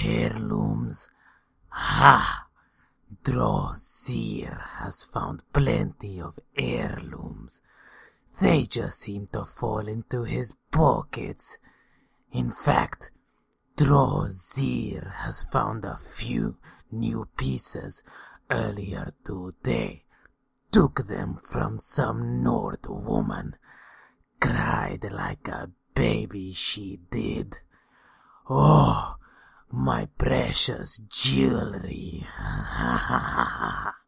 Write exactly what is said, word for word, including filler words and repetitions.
Heirlooms? Ha! Drosir has found plenty of heirlooms. They just seem to fall into his pockets. In fact, Drosir has found a few new pieces earlier today. Took them from some Nord woman. Cried like a baby she did. Oh, my precious jewelry. Ha ha ha ha.